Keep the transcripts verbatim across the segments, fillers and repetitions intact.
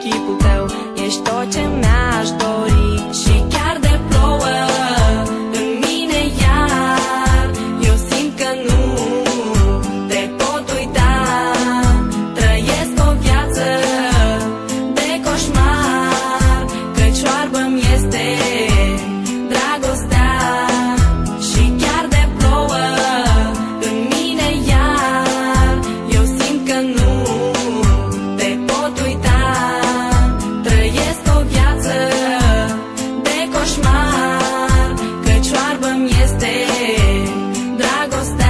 chipul tău, ești tot ce mi-aș dori. Și chiar de plouă în mine iar, eu simt că nu te pot uita. Trăiesc o viață de coșmar, căci oarbă-mi este dragostea. Și chiar de plouă în mine iar, eu simt că nu te pot uita. Trăiesc o viață de coșmar, căci oarbă-mi este dragostea.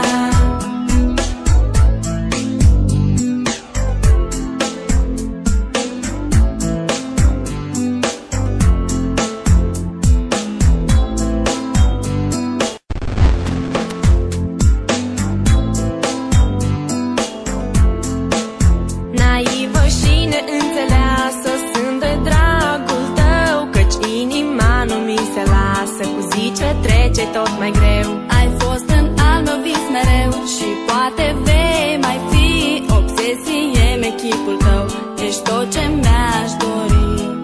Naivă și neînțeleasă sunt de dragul tău, căci inima nu mi se lasă, cu zi ce trece tot mai greu. Ai fost în al meu vis mereu Și poate vei mai fi obsesie, mi-e chipul tău, ești tot ce mi-aș dori.